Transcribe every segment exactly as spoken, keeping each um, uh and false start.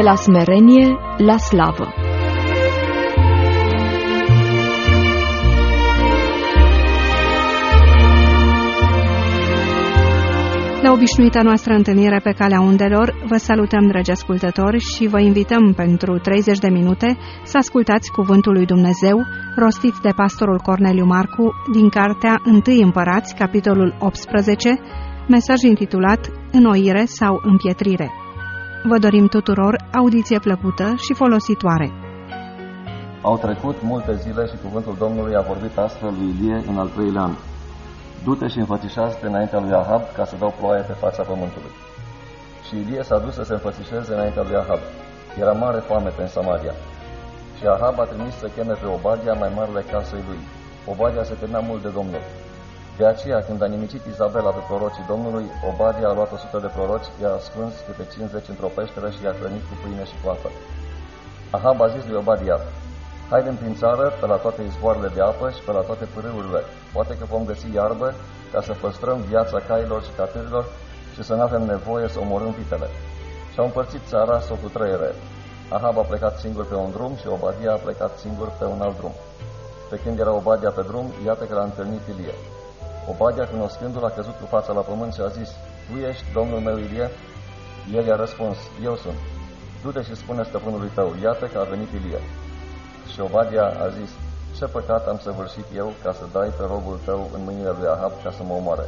la smerenie la slavă. La obișnuita noastră întâlnire pe calea undelor, vă salutăm, dragi ascultători, și vă invităm pentru treizeci de minute să ascultați Cuvântul lui Dumnezeu, rostit de pastorul Corneliu Marcu, din cartea Întâi Împărați, capitolul optsprezece, mesaj intitulat Înnoire sau împietrire. Vă dorim tuturor audiție plăcută și folositoare. Au trecut multe zile și cuvântul Domnului a vorbit astfel lui Ilie în al treilea an. Du-te și înfățișează-te înaintea lui Ahab ca să dau ploaie pe fața pământului. Și Ilie s-a dus să se înfățișeze înaintea lui Ahab. Era mare foamete în Samaria. Și Ahab a trimis să cheme pe Obadia, mai marele casei lui. Obadia se temea mult de Domnul. De aceea, când a nimicit Izabela pe prorocii Domnului, Obadia a luat o sută de proroci, i-a ascuns câte cincizeci într-o peșteră și i-a hrănit cu pâine și cu apă. Ahab a zis lui Obadia: haidem prin țară, pe la toate izvoarele de apă și pe la toate pârâurile. Poate că vom găsi iarbă ca să păstrăm viața cailor și catârilor și să nu avem nevoie să omorâm vitele. Și-au împărțit țara să o cutrăiere. Ahab a plecat singur pe un drum și Obadia a plecat singur pe un alt drum. Pe când era Obadia pe drum, iată că l-a întâlnit Ilie. Obadia, cunoscându-l, a căzut cu fața la pământ și a zis: tu ești domnul meu Ilie? El i-a răspuns: eu sunt. Du-te și spune stăpânului tău: iată că a venit Ilie. Și Obadia a zis: ce păcat am săvârșit eu ca să dai pe robul tău în mâinile lui Ahab ca să mă omoare?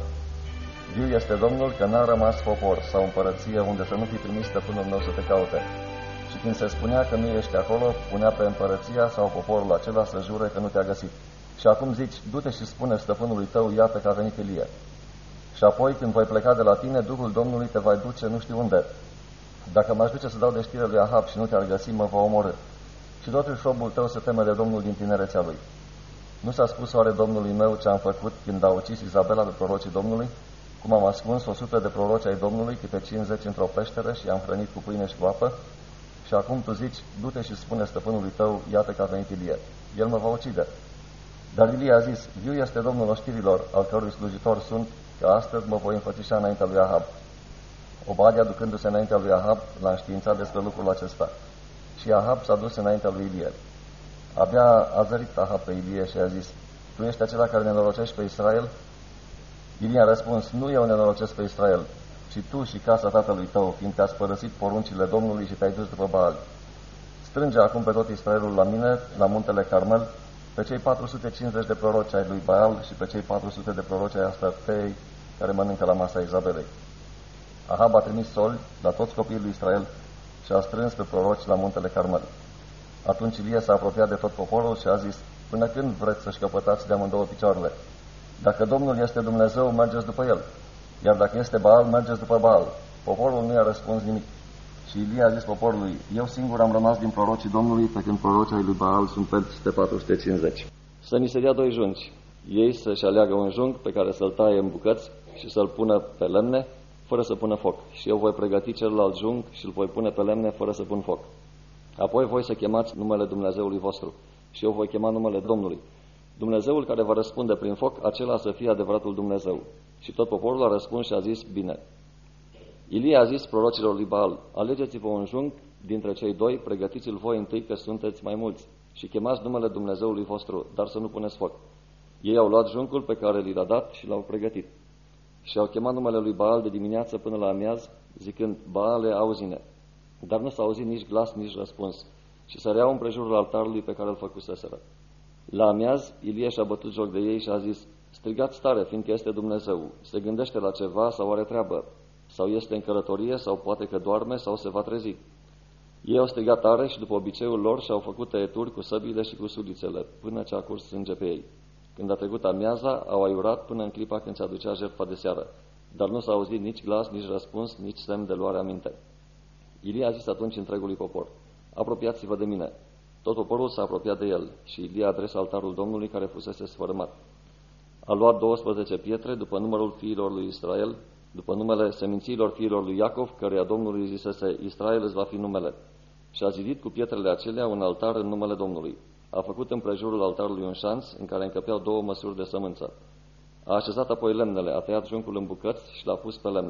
Viu este Domnul că n-a rămas popor sau împărăție unde să nu fi trimis stăpânul meu să te caute. Și când se spunea că nu ești acolo, punea pe împărăția sau poporul acela să jure că nu te-a găsit. Și acum zici: du-te și spune stăpânului tău: iată că a venit Ilie. Și apoi, când voi pleca de la tine, Duhul Domnului te va duce nu știu unde. Dacă m-aș duce să dau de știre lui Ahab și nu te-ar găsi, mă va omorî. Și totuși robul tău se teme de Domnul din tinerețea lui. Nu s-a spus oare Domnului meu ce am făcut când a ucis Izabela pe prorocii Domnului? Cum am ascuns o sută de proroci ai Domnului, câte cincizeci într-o peșteră și i-am hrănit cu pâine și cu apă? Și acum tu zici: du-te și spune stăpânului tău: iată că a venit Ilie. El mă va ucide. Dar Ilie a zis: viu este Domnul oștirilor, al cărui slujitor sunt, că astăzi mă voi înfățișa înaintea lui Ahab. Obadia, ducându-se înaintea lui Ahab, l-a înștiințat despre lucrul acesta. Și Ahab s-a dus înaintea lui Ilie. Abia a zărit Ahab pe Ilie și a zis: tu ești acela care nenorocești pe Israel? Ilie a răspuns: nu eu nenorocesc pe Israel, ci tu și casa tatălui tău, fiindcă ați părăsit poruncile Domnului și te-ai dus după Baal. Strânge acum pe tot Israelul la mine, la muntele Carmel, pe cei patru sute cincizeci de proroci ai lui Baal și pe cei patru sute de proroci ai Astartei care mănâncă la masa Izabelei. Ahab a trimis soli la toți copiii lui Israel și a strâns pe proroci la muntele Carmel. Atunci Ilie s-a apropiat de tot poporul și a zis: până când vreți să-și căpătați de amândouă picioarele? Dacă Domnul este Dumnezeu, mergeți după El, iar dacă este Baal, mergeți după Baal. Poporul nu i-a răspuns nimic. Și Ilie a zis poporului: eu singur am rămas din prorocii Domnului, pe când prorocii lui Baal sunt peste patru sute cincizeci. Să ni se dea doi junci, ei să-și aleagă un jung pe care să-l taie în bucăți și să-l pună pe lemne, fără să pună foc. Și eu voi pregăti celălalt jung și îl voi pune pe lemne, fără să pun foc. Apoi voi să chemați numele Dumnezeului vostru și eu voi chema numele Domnului. Dumnezeul care va răspunde prin foc, acela să fie adevăratul Dumnezeu. Și tot poporul a răspuns și a zis: bine. Ilie a zis prorocilor lui Baal: alegeți-vă un jung dintre cei doi, pregătiți-l voi întâi, că sunteți mai mulți, și chemați numele Dumnezeului vostru, dar să nu puneți foc. Ei au luat jungul pe care li l-a dat și l-au pregătit. Și au chemat numele lui Baal de dimineață până la amiaz, zicând: Baale, auzi-ne. Dar nu s-a auzit nici glas, nici răspuns, și săreau împrejurul altarului pe care îl făcuseseră. La amiaz, Ilie și-a bătut joc de ei și a zis: strigați tare, fiindcă este Dumnezeu, se gândește la ceva sau are treabă, sau este în călătorie, sau poate că doarme, sau se va trezi. Ei au strigat tare și după obiceiul lor și-au făcut tăieturi cu săbile și cu sudițele, până ce a curs sânge pe ei. Când a trecut amiaza, au aiurat până în clipa când se aducea jertfa de seară, dar nu s-a auzit nici glas, nici răspuns, nici semn de luare aminte. Ilie a zis atunci întregului popor: apropiați-vă de mine. Tot poporul s-a apropiat de el și Ilie a adresat altarul Domnului care fusese sfărâmat. A luat douăsprezece pietre după numărul fiilor lui Israel, după numele semințiilor fiilor lui Iacov, căreia Domnului îi zisese: Israel îți va fi numele. Și a zidit cu pietrele acelea un altar în numele Domnului. A făcut împrejurul altarului un șanț în care încăpeau două măsuri de sămânță. A așezat apoi lemnele, a tăiat juncul în bucăți și l-a pus pe lemne.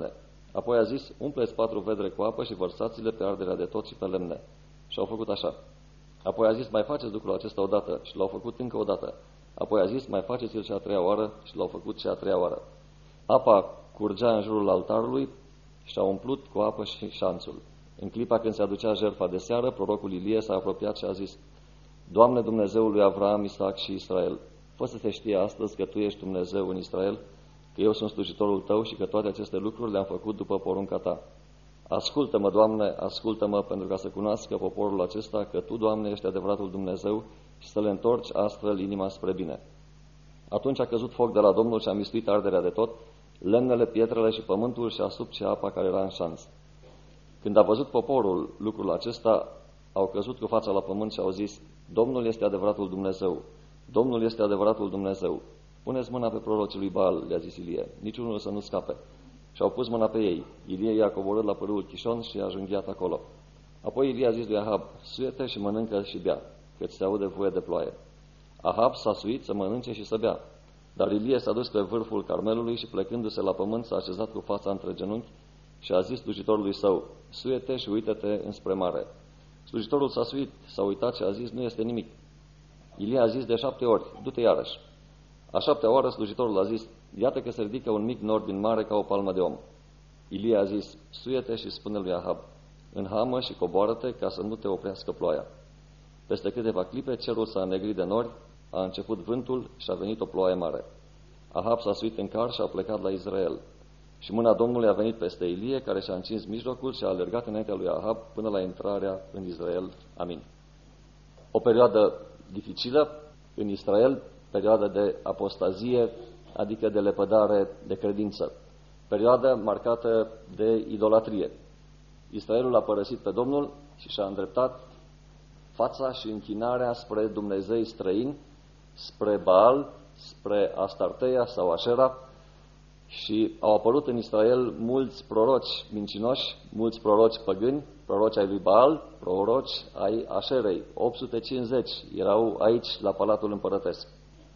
Apoi a zis, umpleți patru vedre cu apă și vărsați-le pe arderea de tot și pe lemne. Și au făcut așa. Apoi a zis, mai faceți lucrul acesta odată și l-au făcut încă o dată. Apoi a zis, mai faceți-l și a treia oară și l-au făcut și a treia oară. Apa curgea în jurul altarului și a umplut cu apă și șanțul. În clipa când se aducea jertfa de seară, prorocul Ilie s-a apropiat și a zis, Doamne Dumnezeul lui Avram, Isaac și Israel, fă să se știe astăzi că Tu ești Dumnezeu în Israel, că eu sunt slujitorul Tău și că toate aceste lucruri le-am făcut după porunca Ta. Ascultă-mă, Doamne, ascultă-mă, pentru ca să cunoască poporul acesta că Tu, Doamne, ești adevăratul Dumnezeu și să le întorci astfel inima spre bine. Atunci a căzut foc de la Domnul și a mistuit arderea de tot, lemnele, pietrele și pământul și a subțit apa care era în șanț. Când a văzut poporul lucrul acesta, au căzut cu fața la pământ și au zis, Domnul este adevăratul Dumnezeu, Domnul este adevăratul Dumnezeu. Puneți mâna pe prorocii lui Baal, le-a zis Ilie, niciunul să nu scape. Și au pus mâna pe ei. Ilie i-a coborât la pârâul Chișon și i-a junghiat acolo. Apoi Ilie a zis lui Ahab, suie-te și mănâncă și bea, că-ți se aude voie de ploaie. Ahab s-a suit să mănânce și să bea. Dar Ilie s-a dus pe vârful Carmelului și plecându-se la pământ s-a așezat cu fața între genunchi și a zis slujitorului său, suie-te și uită-te înspre mare. Slujitorul s-a suit, s-a uitat și a zis, nu este nimic. Ilie a zis de șapte ori, du-te iarăși. A șaptea oară slujitorul a zis, iată că se ridică un mic nor din mare ca o palmă de om. Ilie a zis, suie-te și spune lui Ahab, înhamă și coboară-te ca să nu te oprească ploaia. Peste câteva clipe cerul s-a înnegrit de nori, a început vântul și a venit o ploaie mare. Ahab s-a suit în car și a plecat la Israel. Și mâna Domnului a venit peste Ilie, care și-a încins mijlocul și a alergat înaintea lui Ahab până la intrarea în Israel. Amin. O perioadă dificilă în Israel, perioadă de apostazie, adică de lepădare de credință. Perioadă marcată de idolatrie. Israelul a părăsit pe Domnul și și-a îndreptat fața și închinarea spre Dumnezei străini, spre Baal, spre Astarteia sau Așera, și au apărut în Israel mulți proroci mincinoși, mulți proroci păgâni, proroci ai lui Baal, proroci ai Așerei. opt sute cincizeci erau aici la Palatul Împărătesc.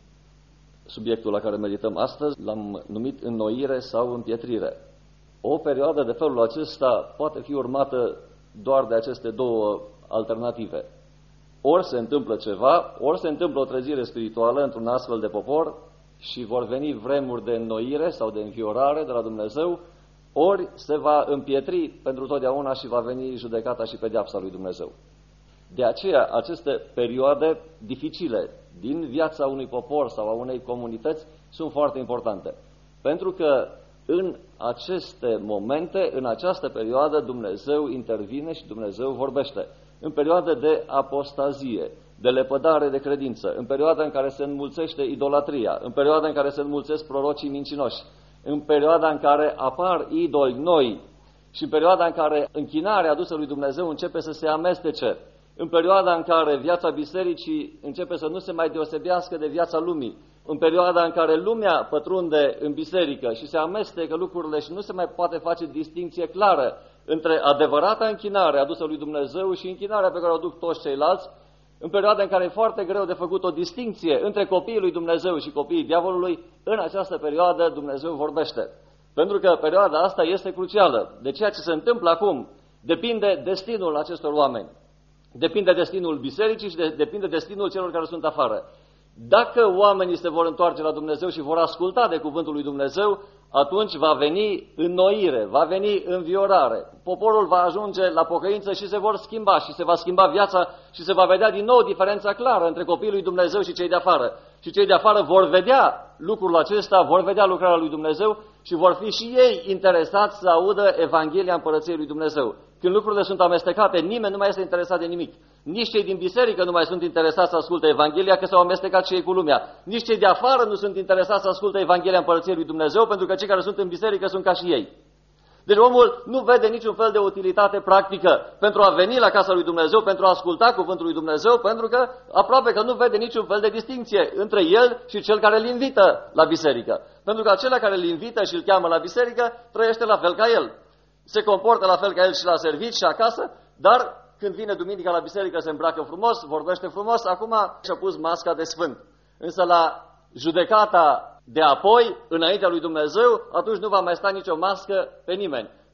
Subiectul la care medităm astăzi l-am numit înnoire sau împietrire. O perioadă de felul acesta poate fi urmată doar de aceste două alternative. Ori se întâmplă ceva, ori se întâmplă o trezire spirituală într-un astfel de popor și vor veni vremuri de înnoire sau de înviorare de la Dumnezeu, ori se va împietri pentru totdeauna și va veni judecata și pedeapsa lui Dumnezeu. De aceea, aceste perioade dificile din viața unui popor sau a unei comunități sunt foarte importante. Pentru că în aceste momente, în această perioadă, Dumnezeu intervine și Dumnezeu vorbește. În perioada de apostazie, de lepădare de credință, în perioada în care se înmulțește idolatria, în perioada în care se înmulțesc prorocii mincinoși, în perioada în care apar idoli noi și în perioada în care închinarea adusă lui Dumnezeu începe să se amestece, în perioada în care viața bisericii începe să nu se mai deosebească de viața lumii, în perioada în care lumea pătrunde în biserică și se amestecă lucrurile și nu se mai poate face distinție clară între adevărata închinare adusă lui Dumnezeu și închinarea pe care o duc toți ceilalți, în perioada în care e foarte greu de făcut o distinție între copiii lui Dumnezeu și copiii diavolului, în această perioadă Dumnezeu vorbește. Pentru că perioada asta este crucială. De ceea ce se întâmplă acum depinde destinul acestor oameni. Depinde destinul bisericii și de, depinde destinul celor care sunt afară. Dacă oamenii se vor întoarce la Dumnezeu și vor asculta de cuvântul lui Dumnezeu, atunci va veni înnoire, va veni înviorare. Poporul va ajunge la pocăință și se vor schimba și se va schimba viața și se va vedea din nou diferența clară între copiii lui Dumnezeu și cei de afară. Și cei de afară vor vedea lucrul acesta, vor vedea lucrarea lui Dumnezeu și vor fi și ei interesați să audă Evanghelia Împărăției lui Dumnezeu. Când lucrurile sunt amestecate, nimeni nu mai este interesat de nimic. Nici cei din biserică nu mai sunt interesați să asculte Evanghelia, că s-au amestecat și ei cu lumea. Nici cei de afară nu sunt interesați să asculte Evanghelia Împărăției lui Dumnezeu, pentru că cei care sunt în biserică sunt ca și ei. Deci omul nu vede niciun fel de utilitate practică pentru a veni la casa lui Dumnezeu, pentru a asculta cuvântul lui Dumnezeu, pentru că aproape că nu vede niciun fel de distinție între el și cel care îl invită la biserică. Pentru că acela care îl invită și îl cheamă la biserică trăiește la fel ca el. Se comportă la fel ca el și la serviciu și acasă, dar când vine duminica la biserică se îmbracă frumos, vorbește frumos, acum și-a pus masca de sfânt. Însă la judecata de apoi, înaintea lui Dumnezeu, atunci nu va mai sta nicio mască pe nimeni.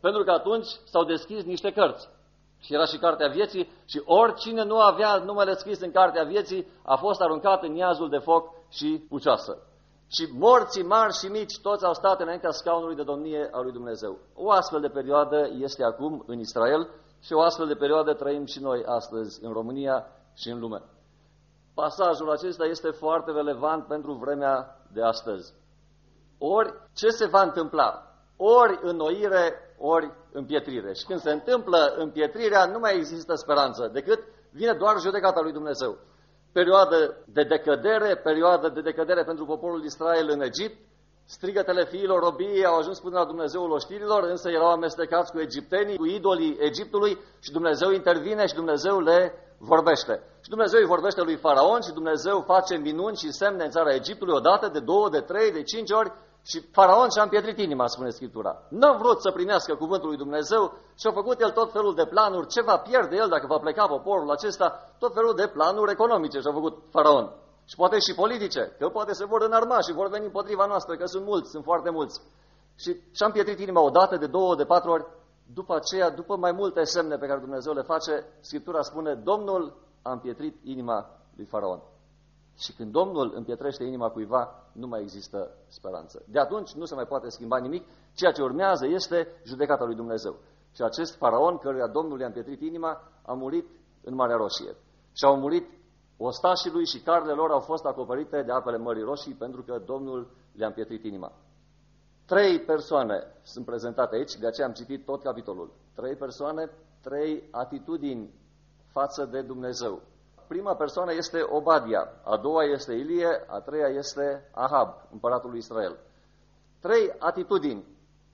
Pentru că atunci s-au deschis niște cărți. Și era și Cartea Vieții și oricine nu avea numele scris în Cartea Vieții a fost aruncat în iazul de foc și pucioasă. Și morții mari și mici toți au stat înaintea scaunului de domnie al lui Dumnezeu. O astfel de perioadă este acum în Israel și o astfel de perioadă trăim și noi astăzi în România și în lume. Pasajul acesta este foarte relevant pentru vremea de astăzi. Ori ce se va întâmpla? Ori înnoire, ori împietrire. Și când se întâmplă împietrirea, nu mai există speranță, decât vine doar judecata lui Dumnezeu. Perioadă de decădere, perioadă de decădere pentru poporul Israel în Egipt, strigătele fiilor robiei au ajuns până la Dumnezeul oștirilor, însă erau amestecați cu egiptenii, cu idolii Egiptului și Dumnezeu intervine și Dumnezeu le vorbește. Și Dumnezeu îi vorbește lui Faraon și Dumnezeu face minuni și semne în țara Egiptului odată, de două, de trei, de cinci ori și Faraon și-a împietrit inima, spune Scriptura. N-a vrut să primească cuvântul lui Dumnezeu și a făcut el tot felul de planuri. Ce va pierde el dacă va pleca poporul acesta? Tot felul de planuri economice și-a făcut Faraon. Și poate și politice, că poate se vor înarma și vor veni împotriva noastră, că sunt mulți, sunt foarte mulți. Și și-a împietrit inima odată, de două, de patru ori. După aceea, după mai multe semne pe care Dumnezeu le face, Scriptura spune, Domnul a împietrit inima lui Faraon. Și când Domnul împietrește inima cuiva, nu mai există speranță. De atunci nu se mai poate schimba nimic, ceea ce urmează este judecata lui Dumnezeu. Și acest Faraon, căruia Domnul i-a împietrit inima, a murit în Marea Roșie. Și au murit ostașii lui și carnele lor au fost acoperite de apele Mării Roșii, pentru că Domnul le-a împietrit inima. Trei persoane sunt prezentate aici, de aceea am citit tot capitolul. Trei persoane, trei atitudini față de Dumnezeu. Prima persoană este Obadia, a doua este Ilie, a treia este Ahab, împăratul lui Israel. Trei atitudini.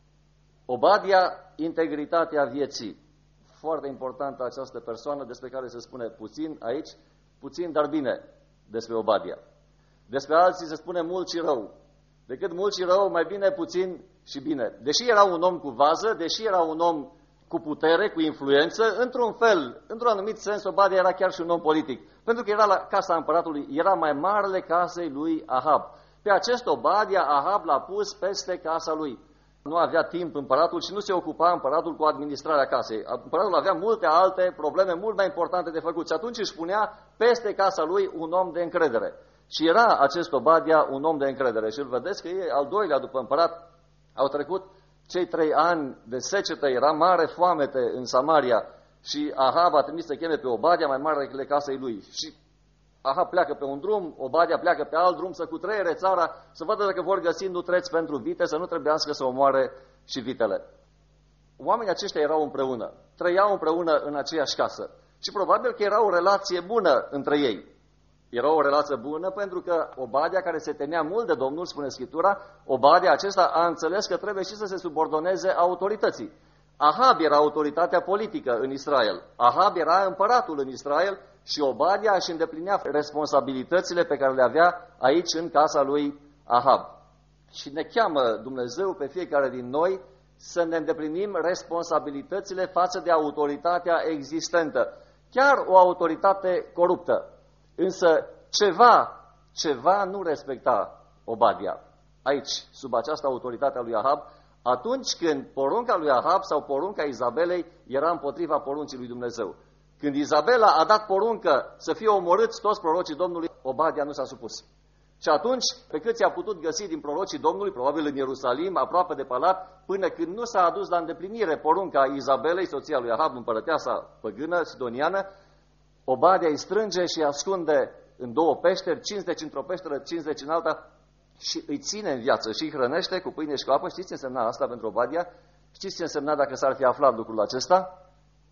Obadia, integritatea vieții. Foarte importantă această persoană, despre care se spune puțin aici, puțin, dar bine despre Obadia. Despre alții se spune mult și rău. Decât mult și rău, mai bine puțin și bine. Deși era un om cu vază, deși era un om cu putere, cu influență, într-un fel, într-un anumit sens, Obadia era chiar și un om politic. Pentru că era la casa împăratului, era mai marele casei lui Ahab. Pe acest Obadia, Ahab l-a pus peste casa lui. Nu avea timp împăratul și nu se ocupa împăratul cu administrarea casei. Împăratul avea multe alte probleme mult mai importante de făcut și atunci își punea peste casa lui un om de încredere. Și era acest Obadia un om de încredere. Și îl vedeți că e al doilea după împărat. Au trecut cei trei ani de secetă, era mare foamete în Samaria și Ahab a trimis să cheme pe Obadia, mai marele casei lui. Și Ahab pleacă pe un drum, Obadia pleacă pe alt drum să cutreiere țara, să vadă dacă vor găsi nutreți pentru vite, să nu trebuiască să omoare și vitele. Oamenii aceștia erau împreună, trăiau împreună în aceeași casă și probabil că era o relație bună între ei. Era o relație bună pentru că Obadia, care se temea mult de Domnul, spune Scriptura, Obadia acesta a înțeles că trebuie și să se subordoneze autorității. Ahab era autoritatea politică în Israel, Ahab era împăratul în Israel și Obadia își îndeplinea responsabilitățile pe care le avea aici în casa lui Ahab. Și ne cheamă Dumnezeu pe fiecare din noi să ne îndeplinim responsabilitățile față de autoritatea existentă, chiar o autoritate coruptă. Însă ceva, ceva nu respecta Obadia aici, sub această autoritate a lui Ahab, atunci când porunca lui Ahab sau porunca Izabelei era împotriva poruncii lui Dumnezeu. Când Izabela a dat poruncă să fie omorâți toți prorocii Domnului, Obadia nu s-a supus. Și atunci, pe cât i-a putut găsi din prorocii Domnului, probabil în Ierusalim, aproape de palat, până când nu s-a adus la îndeplinire porunca Izabelei, soția lui Ahab, împărăteasa păgână, sidoniană, Obadia îi strânge și îi ascunde în două peșteri, cincizeci într-o peșteră, cincizeci în alta, și îi ține în viață și îi hrănește cu pâine și cu apă. Știți ce însemna asta pentru Obadia? Știți ce însemna dacă s-ar fi aflat lucrul acesta?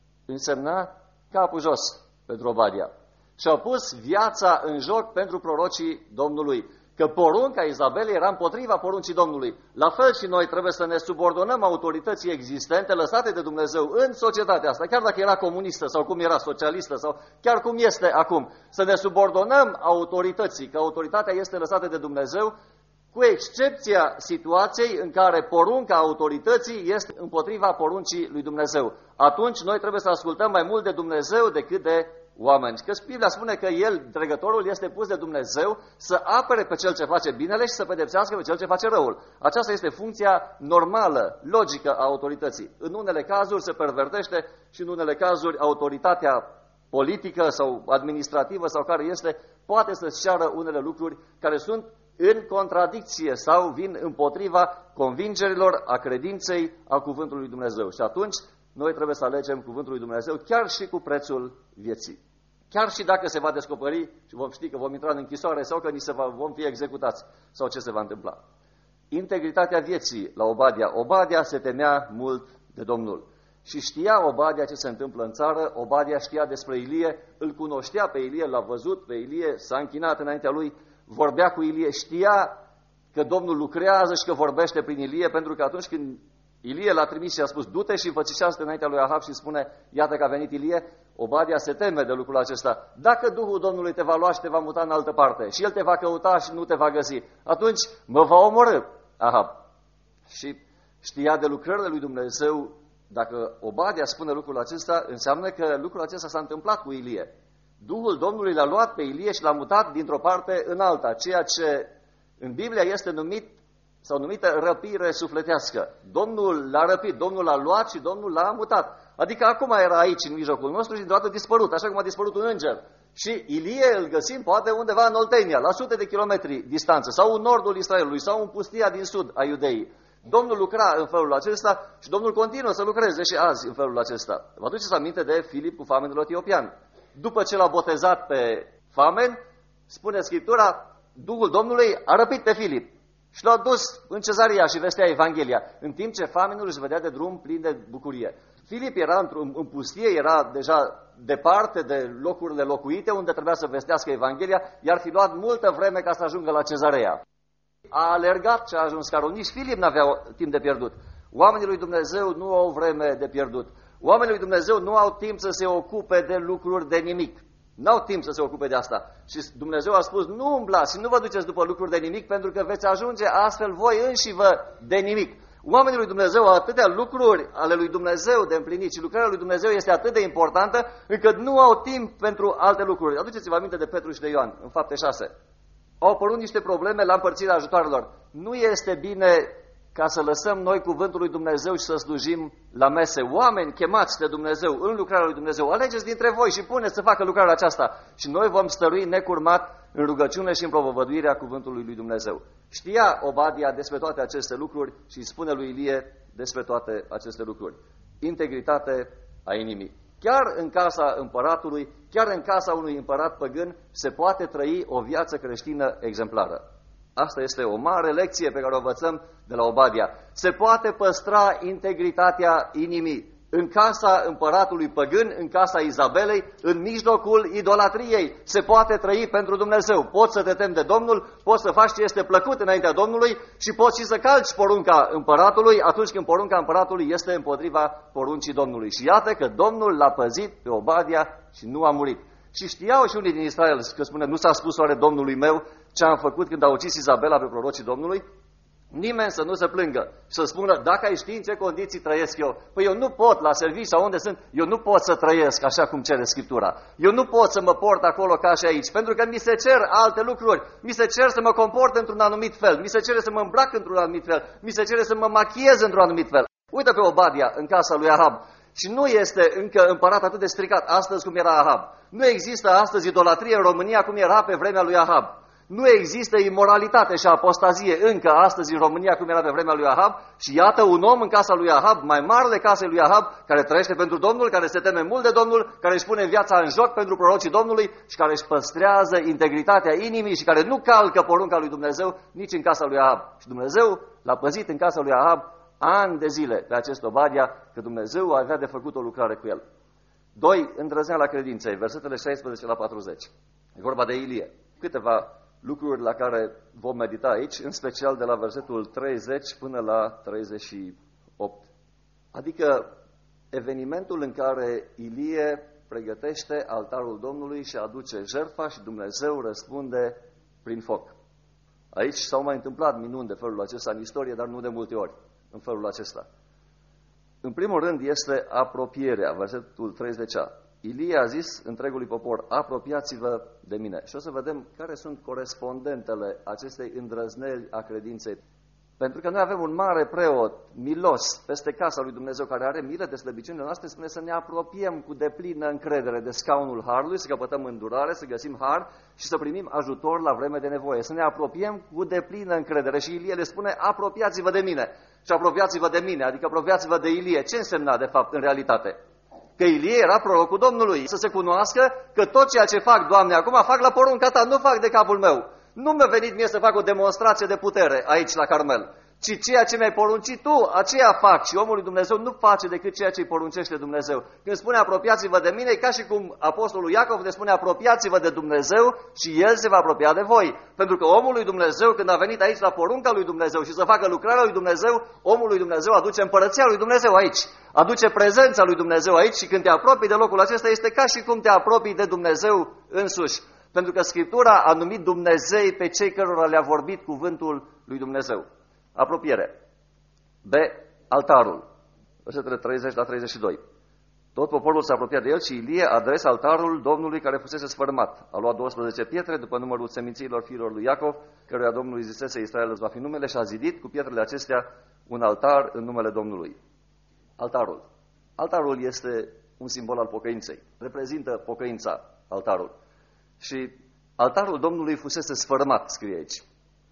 Însemna capul jos pentru Obadia. Și-au pus viața în joc pentru prorocii Domnului. Că porunca Izabelei era împotriva poruncii Domnului. La fel și noi trebuie să ne subordonăm autorității existente lăsate de Dumnezeu în societatea asta, chiar dacă era comunistă sau cum era socialistă sau chiar cum este acum. Să ne subordonăm autorității, că autoritatea este lăsată de Dumnezeu, cu excepția situației în care porunca autorității este împotriva poruncii lui Dumnezeu. Atunci noi trebuie să ascultăm mai mult de Dumnezeu decât de oameni. Că Biblia spune că el, dregătorul, este pus de Dumnezeu să apere pe cel ce face binele și să pedepsească pe cel ce face răul. Aceasta este funcția normală, logică a autorității. În unele cazuri se pervertește și în unele cazuri autoritatea politică sau administrativă sau care este, poate să-și ceară unele lucruri care sunt în contradicție sau vin împotriva convingerilor, a credinței, a cuvântului lui Dumnezeu. Și atunci noi trebuie să alegem cuvântul lui Dumnezeu chiar și cu prețul vieții. Chiar și dacă se va descoperi și vom ști că vom intra în închisoare sau că ni se va, vom fi executați sau ce se va întâmpla. Integritatea vieții la Obadia. Obadia se temea mult de Domnul. Și știa Obadia ce se întâmplă în țară, Obadia știa despre Ilie, îl cunoștea pe Ilie, l-a văzut pe Ilie, s-a închinat înaintea lui, vorbea cu Ilie, știa că Domnul lucrează și că vorbește prin Ilie, pentru că atunci când Ilie l-a trimis și a spus, du-te și înfățișează-te înaintea lui Ahab și spune, iată că a venit Ilie, Obadia se teme de lucrul acesta. Dacă Duhul Domnului te va lua și te va muta în altă parte și El te va căuta și nu te va găsi, atunci mă va omorî Ahab. Și știa de lucrările lui Dumnezeu. Dacă Obadia spune lucrul acesta, înseamnă că lucrul acesta s-a întâmplat cu Ilie. Duhul Domnului l-a luat pe Ilie și l-a mutat dintr-o parte în alta, ceea ce în Biblia este numit sau numită răpire sufletească. Domnul l-a răpit, Domnul l-a luat și Domnul l-a mutat. Adică acum era aici în mijlocul nostru și deodată a dispărut, așa cum a dispărut un înger. Și Ilie îl găsim poate undeva în Oltenia, la sute de kilometri distanță, sau în nordul Israelului, sau în pustia din sud a Iudeii. Domnul lucra în felul acesta și Domnul continuă să lucreze și azi în felul acesta. Vă aduceți aminte de Filip cu famenul etiopian. După ce l-a botezat pe famen, spune Scriptura, Duhul Domnului a răpit pe Filip și l-a dus în Cezaria și vestea Evanghelia, în timp ce famenul își vedea de drum plin de bucurie. Filip era în pustie, era deja departe de locurile locuite unde trebuia să vestească Evanghelia, i-ar fi luat multă vreme ca să ajungă la Cezarea. A alergat și a ajuns Caron. Nici Filip n-avea timp de pierdut. Oamenii lui Dumnezeu nu au vreme de pierdut. Oamenii lui Dumnezeu nu au timp să se ocupe de lucruri de nimic. N-au timp să se ocupe de asta. Și Dumnezeu a spus, nu umblați și nu vă duceți după lucruri de nimic, pentru că veți ajunge astfel voi înși vă de nimic. Oamenii lui Dumnezeu au atâtea lucruri ale lui Dumnezeu de împlinit și lucrarea lui Dumnezeu este atât de importantă, încât nu au timp pentru alte lucruri. Aduceți-vă aminte de Petru și de Ioan, în Fapte șase. Au apărut niște probleme la împărțirea ajutoarelor. Nu este bine ca să lăsăm noi cuvântul lui Dumnezeu și să slujim la mese. Oameni chemați de Dumnezeu în lucrarea lui Dumnezeu, alegeți dintre voi și puneți să facă lucrarea aceasta. Și noi vom stărui necurmat în rugăciune și în propovăduirea cuvântului lui Dumnezeu. Știa Obadia despre toate aceste lucruri și îi spune lui Ilie despre toate aceste lucruri. Integritate a inimii. Chiar în casa împăratului, chiar în casa unui împărat păgân, se poate trăi o viață creștină exemplară. Asta este o mare lecție pe care o învățăm de la Obadia. Se poate păstra integritatea inimii în casa împăratului păgân, în casa Izabelei, în mijlocul idolatriei. Se poate trăi pentru Dumnezeu. Poți să te temi de Domnul, poți să faci ce este plăcut înaintea Domnului și poți și să calci porunca împăratului atunci când porunca împăratului este împotriva poruncii Domnului. Și iată că Domnul l-a păzit pe Obadia și nu a murit. Și știau și unii din Israel, că spune, nu s-a spus oare Domnului meu ce am făcut când a ucis Izabela pe prorocii Domnului? Nimeni să nu se plângă și să spună, dacă ai ști în ce condiții trăiesc eu, păi eu nu pot la serviciu sau unde sunt, eu nu pot să trăiesc așa cum cere Scriptura. Eu nu pot să mă port acolo ca și aici, pentru că mi se cer alte lucruri, mi se cer să mă comport într-un anumit fel, mi se cere să mă îmbrac într-un anumit fel, mi se cere să mă machiez într-un anumit fel. Uită pe Obadia în casa lui Ahab. Și nu este încă împărat atât de stricat astăzi cum era Ahab. Nu există astăzi idolatrie în România cum era pe vremea lui Ahab. Nu există imoralitate și apostazie încă astăzi în România cum era pe vremea lui Ahab. Și iată un om în casa lui Ahab, mai marele casei lui Ahab, care trăiește pentru Domnul, care se teme mult de Domnul, care își pune viața în joc pentru prorocii Domnului și care își păstrează integritatea inimii și care nu calcă porunca lui Dumnezeu nici în casa lui Ahab. Și Dumnezeu l-a păzit în casa lui Ahab ani de zile pe acest Obadia, că Dumnezeu avea de făcut o lucrare cu el. Doi, îndrăzneala credinței, versetele șaisprezece la patruzeci. E vorba de Ilie. Câteva lucruri la care vom medita aici, în special de la versetul treizeci până la treizeci și opt. Adică evenimentul în care Ilie pregătește altarul Domnului și aduce jertfa și Dumnezeu răspunde prin foc. Aici s-au mai întâmplat minuni de felul acesta în istorie, dar nu de multe ori în felul acesta. În primul rând este apropierea, versetul treizeci. Ilie a zis întregului popor, apropiați-vă de mine. Și o să vedem care sunt corespondentele acestei îndrăzneli a credinței. Pentru că noi avem un mare preot, milos, peste casa lui Dumnezeu, care are milă de slăbiciunile noastre, spune să ne apropiem cu deplină încredere de scaunul Harului, să căpătăm îndurare, să găsim har și să primim ajutor la vreme de nevoie. Să ne apropiem cu deplină încredere. Și Ilie le spune, apropiați-vă de mine. Și apropiați-vă de mine, adică apropiați-vă de Ilie. Ce însemna, de fapt, în realitate? Că Ilie era prorocul Domnului. Să se cunoască că tot ceea ce fac, Doamne, acum fac la porunca ta, nu fac de capul meu. Nu mi-a venit mie să fac o demonstrație de putere aici la Carmel, ci ceea ce mi-ai poruncit tu, aceea fac. Și omul lui Dumnezeu nu face decât ceea ce îi poruncește Dumnezeu. Când spune apropiați-vă de mine, e ca și cum apostolul Iacov ne spune apropiați-vă de Dumnezeu și El se va apropia de voi. Pentru că omul lui Dumnezeu, când a venit aici la porunca lui Dumnezeu și să facă lucrarea lui Dumnezeu, omul lui Dumnezeu aduce împărăția lui Dumnezeu aici. Aduce prezența lui Dumnezeu aici și când te apropii de locul acesta este ca și cum te apropii de Dumnezeu însuși. Pentru că Scriptura a numit Dumnezei pe cei cărora le-a vorbit cuvântul lui Dumnezeu. Apropiere. B. Altarul. Versetele treizeci la treizeci și doi. Tot poporul s-a apropiat de el și Ilie a adres altarul Domnului care fusese sfărâmat. A luat douăsprezece pietre după numărul semințiilor fiilor lui Iacov, căruia Domnul zisese Israel îți va fi numele, și a zidit cu pietrele acestea un altar în numele Domnului. Altarul. Altarul este un simbol al pocăinței. Reprezintă pocăința, altarul. Și altarul Domnului fusese sfărâmat, scrie aici.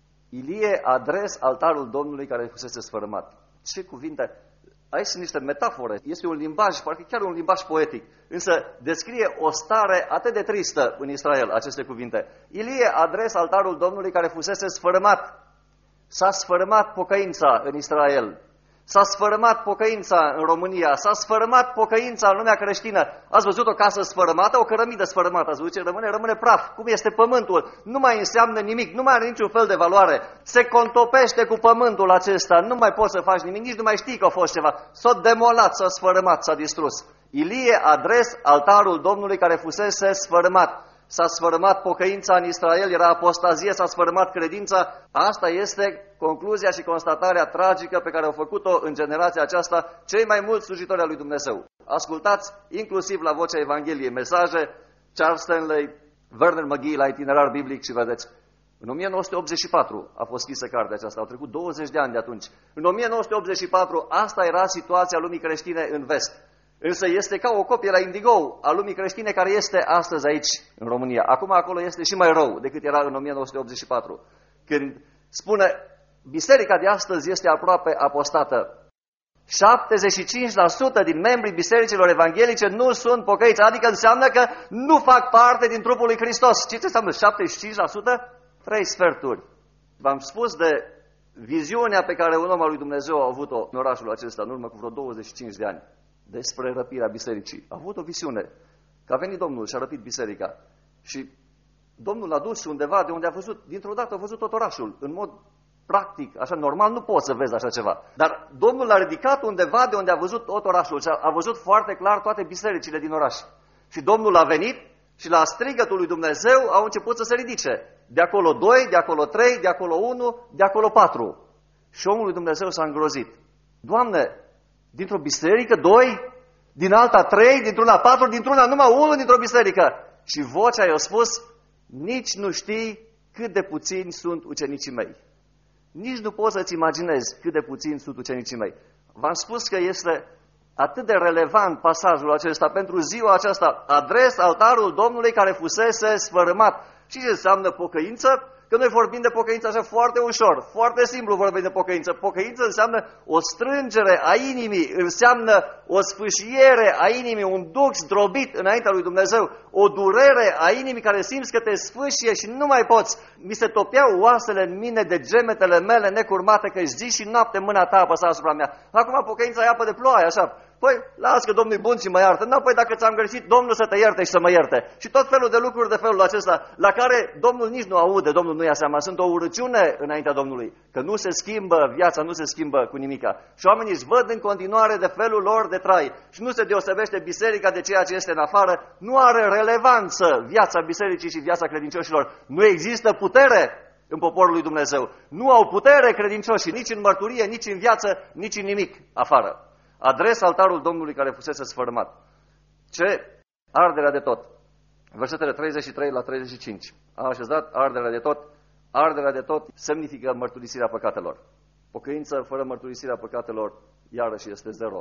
Ilie a adres altarul Domnului care fusese sfărâmat. Ce cuvinte! Aici sunt niște metafore. Este un limbaj, parcă chiar un limbaj poetic. Însă descrie o stare atât de tristă în Israel, aceste cuvinte. Ilie a adres altarul Domnului care fusese sfărâmat. S-a sfărâmat pocăința în Israel. S-a sfărâmat pocăința în România, s-a sfărâmat pocăința în lumea creștină. Ați văzut o casă sfărâmată, o cărămidă sfărâmată, ați văzut ce rămâne? Rămâne praf. Cum este pământul? Nu mai înseamnă nimic, nu mai are niciun fel de valoare. Se contopește cu pământul acesta, nu mai poți să faci nimic, nici nu mai știi că a fost ceva. S-a demolat, s-a sfărâmat, s-a distrus. Ilie a adres altarul Domnului care fusese sfărâmat. S-a sfărâmat pocăința în Israel, era apostazie, s-a sfărâmat credința. Asta este concluzia și constatarea tragică pe care au făcut-o în generația aceasta cei mai mulți slujitori al lui Dumnezeu. Ascultați inclusiv la Vocea Evangheliei mesaje, Charles Stanley, Werner McGee la Itinerar Biblic și vedeți. În o mie nouă sute optzeci și patru a fost scrisă cartea aceasta, au trecut douăzeci de ani de atunci. În o mie nouă sute optzeci și patru asta era situația lumii creștine în vest. Însă este ca o copie la Indigo a lumii creștine care este astăzi aici, în România. Acum acolo este și mai rău decât era în o mie nouă sute optzeci și patru. Când spune, biserica de astăzi este aproape apostată. șaptezeci și cinci la sută din membrii bisericilor evanghelice nu sunt pocăiți, adică înseamnă că nu fac parte din trupul lui Hristos. Ce înseamnă șaptezeci și cinci la sută? Trei sferturi. V-am spus de viziunea pe care un om al lui Dumnezeu a avut-o în orașul acesta, în urmă cu vreo douăzeci și cinci de ani. Despre răpirea bisericii. A avut o visiune, că a venit Domnul și a răpit biserica. Și Domnul l-a dus undeva de unde a văzut, dintr-o dată a văzut tot orașul, în mod practic, așa normal, nu poți să vezi așa ceva. Dar Domnul l-a ridicat undeva de unde a văzut tot orașul și a, a văzut foarte clar toate bisericile din oraș. Și Domnul a venit și la strigătul lui Dumnezeu au început să se ridice. De acolo doi, de acolo trei, de acolo unu, de acolo patru. Și omul lui Dumnezeu s-a îngrozit. Doamne, dintr-o biserică, doi, din alta trei, dintr-una patru, dintr-una numai unul dintr-o biserică. Și vocea i-a spus, nici nu știi cât de puțini sunt ucenicii mei. Nici nu poți să-ți imaginezi cât de puțini sunt ucenicii mei. V-am spus că este atât de relevant pasajul acesta pentru ziua aceasta. Adres altarul Domnului care fusese sfărâmat. Și ce înseamnă pocăință? Că noi vorbim de pocăință așa foarte ușor, foarte simplu vorbim de pocăință. Pocăință înseamnă o strângere a inimii, înseamnă o sfâșiere a inimii, un duc zdrobit înaintea lui Dumnezeu, o durere a inimii care simți că te sfâșie și nu mai poți. Mi se topeau oasele în mine de gemetele mele necurmate, că zi și noapte mâna ta apăsa asupra mea. Acum pocăința e apă de ploaie, așa. Păi, las că Domnul e bun și mă iartă. N-apoi dacă ți-am greșit, Domnul să te ierte și să mă ierte. Și tot felul de lucruri de felul acesta, la care Domnul nici nu aude, Domnul nu ia seama. Sunt o urăciune înaintea Domnului, că nu se schimbă, viața nu se schimbă cu nimica. Și oamenii își văd în continuare de felul lor de trai. Și nu se deosebește biserica de ceea ce este în afară. Nu are relevanță viața bisericii și viața credincioșilor. Nu există putere în poporul lui Dumnezeu. Nu au putere credincioșii, nici în mărturie, nici în viață, nici în nimic afară. Adres altarul Domnului care fusese sfărâmat. Ce Arderea de tot. Versetele treizeci și trei la treizeci și cinci. A așezat arderea de tot. Arderea de tot semnifică mărturisirea păcatelor. Pocăință fără mărturisirea păcatelor, iarăși este zero.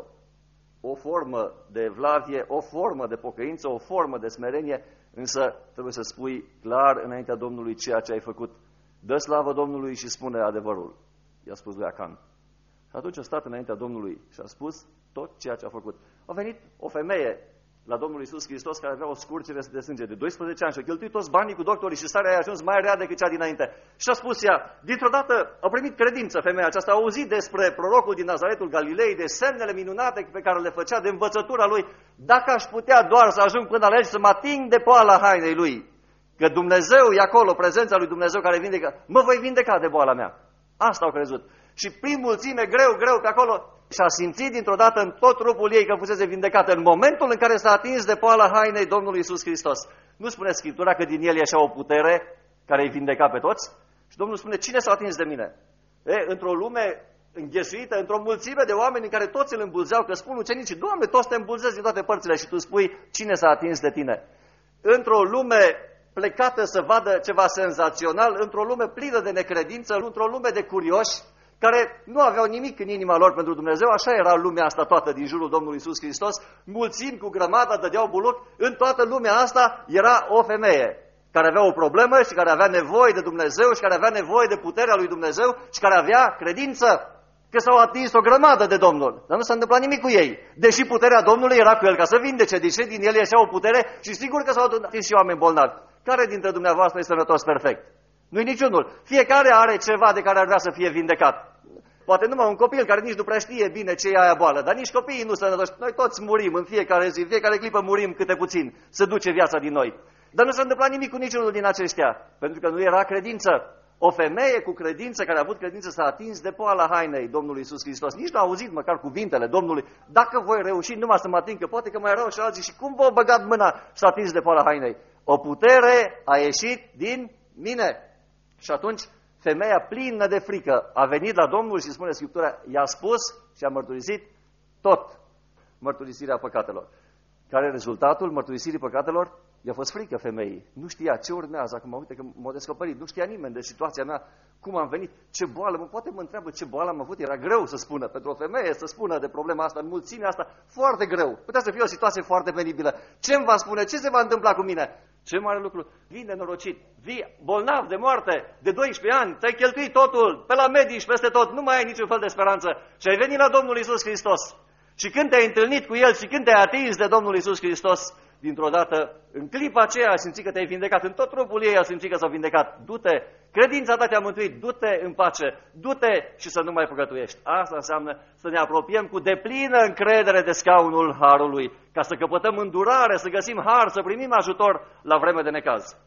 O formă de evlavie, o formă de pocăință, o formă de smerenie, însă trebuie să spui clar înaintea Domnului ceea ce ai făcut. Dă slavă Domnului și spune adevărul, i-a spus lui Acan. Și atunci a stat înaintea Domnului și a spus tot ceea ce a făcut. A venit o femeie la Domnul Iisus Hristos care avea o scurgere de sânge de doisprezece ani și a cheltuit toți banii cu doctorii și starea a ajuns mai rea decât cea dinainte. Și a spus ea, dintr-o dată a primit credință femeia aceasta, a auzit despre prorocul din Nazaretul Galilei, de semnele minunate pe care le făcea, de învățătura lui. Dacă aș putea doar să ajung până la el să mă ating de poala hainei lui, că Dumnezeu e acolo, prezența lui Dumnezeu care vindecă, mă voi vindeca de boala mea. Asta au crezut. Și prin mulțime, greu, greu pe acolo, și-a simțit dintr-o dată în tot trupul ei că fusese vindecată în momentul în care s-a atins de poala hainei Domnului Iisus Hristos. Nu spune Scriptura că din el ieșea o putere care îi vindeca pe toți? Și Domnul spune, cine s-a atins de mine? E, într-o lume înghesuită, într-o mulțime de oameni în care toți îl îmbulzeau, că spun ucenicii, Doamne, toți te îmbulzezi din toate părțile și tu spui, cine s-a atins de tine? Într-o lume plecată să vadă ceva senzațional, într-o lume plină de necredință, într-o lume de curioși, care nu aveau nimic în inima lor pentru Dumnezeu, așa era lumea asta toată din jurul Domnului Iisus Hristos, mulțimi cu grămada dădeau buluc, în toată lumea asta era o femeie care avea o problemă și care avea nevoie de Dumnezeu și care avea nevoie de puterea lui Dumnezeu și care avea credință că s-au atins o grămadă de Domnul, dar nu s-a întâmplat nimic cu ei, deși puterea Domnului era cu el ca să vindece, deși din el ieșea o putere și sigur că s-au atins și oameni bolnavi. Care dintre dumneavoastră este sănătos perfect? Nu-i niciunul. Fiecare are ceva de care ar vrea să fie vindecat. Poate numai un copil care nici nu prea știe bine ce e aia boală, dar nici copiii nu sănătoși. Noi toți murim în fiecare zi, în fiecare clipă murim câte puțin, se duce viața din noi. Dar nu s-a întâmplat nimic cu niciunul din aceștia, pentru că nu era credință. O femeie cu credință, care a avut credință, s-a atins de poala hainei Domnului Iisus Hristos. Nici nu a auzit măcar cuvintele Domnului. Dacă voi reuși numai să mă ating, că poate că mai erau și alții și cum v-au băgat mâna și s-a atins de poala hainei. O putere a ieșit din mine. Și atunci femeia plină de frică a venit la Domnul și spune Scriptura, i-a spus și a mărturisit tot mărturisirea păcatelor. Care e rezultatul mărturisirii păcatelor? I-a fost frică femeii. Nu știa ce urmează. Acum, uite că m-a descoperit. Nu știa nimeni de situația mea, cum am venit, ce boală. Mă, poate mă întreabă ce boală am avut. Era greu să spună. Pentru o femeie să spună de problema asta, în mulțimea asta, foarte greu. Putea să fie o situație foarte penibilă. Ce îmi va spune? Ce se va întâmpla cu mine? Ce mare lucru. Vii nenorocit. Vii bolnav de moarte, de doisprezece ani. Ți-ai cheltuit totul, pe la medici, peste tot. Nu mai ai niciun fel de speranță. Și ai venit la Domnul Iisus Hristos. Și când te-ai întâlnit cu El și când te-ai atins de Domnul Iisus Hristos, dintr-o dată, în clipa aceea a simțit că te-ai vindecat, în tot trupul ei a simțit că s-a vindecat. Du-te, credința ta te-a mântuit, du-te în pace, du-te și să nu mai păcătuiești. Asta înseamnă să ne apropiem cu deplină încredere de scaunul Harului, ca să căpătăm îndurare, să găsim har, să primim ajutor la vreme de necaz.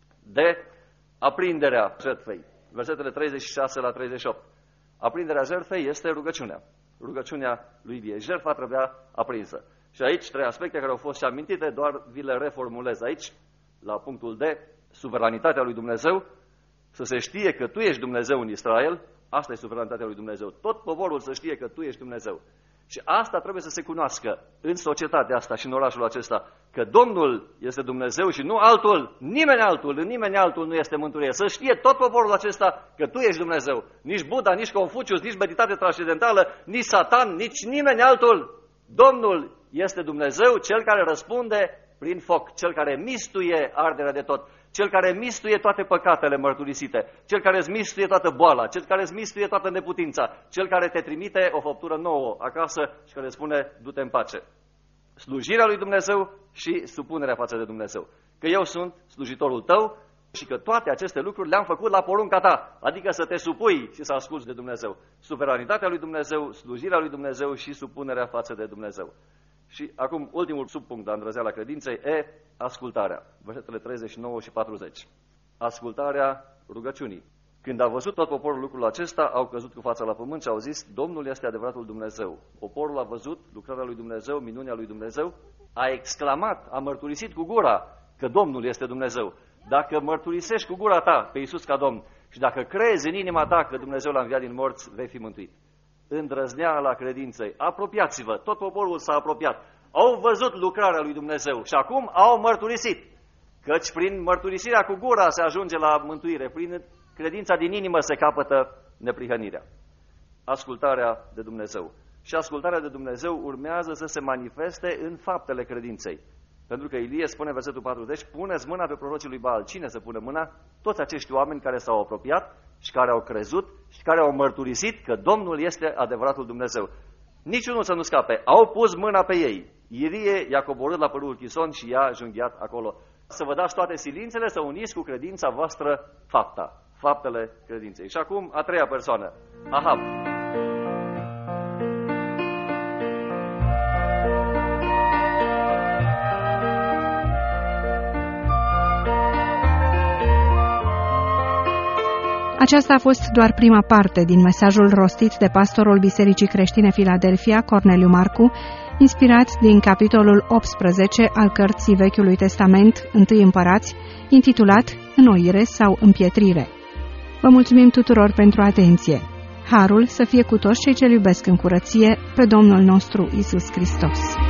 De aprinderea jertfei. Versetele treizeci și șase la treizeci și opt. Aprinderea jertfei este rugăciunea. Rugăciunea lui Ilie. Jertfa trebuia aprinsă. Și aici trei aspecte care au fost și amintite, doar vi le reformulez aici, la punctul D, suveranitatea lui Dumnezeu, să se știe că tu ești Dumnezeu în Israel, asta e suveranitatea lui Dumnezeu. Tot poporul să știe că tu ești Dumnezeu. Și asta trebuie să se cunoască în societatea asta și în orașul acesta, că Domnul este Dumnezeu și nu altul, nimeni altul, în nimeni altul nu este mântuire. Să știe tot poporul acesta că tu ești Dumnezeu. Nici Buddha, nici Confucius, nici meditate transcendentală, nici Satan, nici nimeni altul. Domnul este Dumnezeu, Cel care răspunde prin foc, Cel care mistuie arderea de tot, Cel care mistuie toate păcatele mărturisite, Cel care îți mistuie toată boala, Cel care îți mistuie toată neputința, Cel care te trimite o făptură nouă acasă și care spune, du-te în pace. Slujirea lui Dumnezeu și supunerea față de Dumnezeu. Că eu sunt slujitorul tău și că toate aceste lucruri le-am făcut la porunca ta, adică să te supui și să asculți de Dumnezeu. Suveranitatea lui Dumnezeu, slujirea lui Dumnezeu și supunerea față de Dumnezeu. Și acum, ultimul subpunct de îndrăzeala credinței e ascultarea. Versetele treizeci și nouă și patruzeci. Ascultarea rugăciunii. Când a văzut tot poporul lucrul acesta, au căzut cu fața la pământ și au zis, Domnul este adevăratul Dumnezeu. Poporul a văzut lucrarea lui Dumnezeu, minunea lui Dumnezeu, a exclamat, a mărturisit cu gura că Domnul este Dumnezeu. Dacă mărturisești cu gura ta pe Iisus ca Domn și dacă crezi în inima ta că Dumnezeu l-a înviat din morți, vei fi mântuit. Îndrăzneala credinței. Apropiați-vă. Tot poporul s-a apropiat. au văzut lucrarea lui Dumnezeu și acum au mărturisit. Căci prin mărturisirea cu gura se ajunge la mântuire, prin credința din inimă se capătă neprihănirea. Ascultarea de Dumnezeu. Și ascultarea de Dumnezeu urmează să se manifeste în faptele credinței. Pentru că Ilie spune, versetul patruzeci, puneți mâna pe prorocii lui Baal. Cine să pună mâna? Toți acești oameni care s-au apropiat și care au crezut și care au mărturisit că Domnul este adevăratul Dumnezeu. Niciunul să nu scape. Au pus mâna pe ei. Ilie i-a coborât la părul Chison și i-a junghiat acolo. Să vă dați toate silințele, să uniți cu credința voastră fapta, faptele credinței. Și acum, a treia persoană, Ahab. Aceasta a fost doar prima parte din mesajul rostit de pastorul Bisericii Creștine Filadelfia, Corneliu Marcu, inspirat din capitolul optsprezece al cărții Vechiului Testament, întâi Împărați, intitulat Înnoire sau Împietrire. Vă mulțumim tuturor pentru atenție. Harul să fie cu toți cei ce iubesc în curăție pe Domnul nostru Iisus Hristos.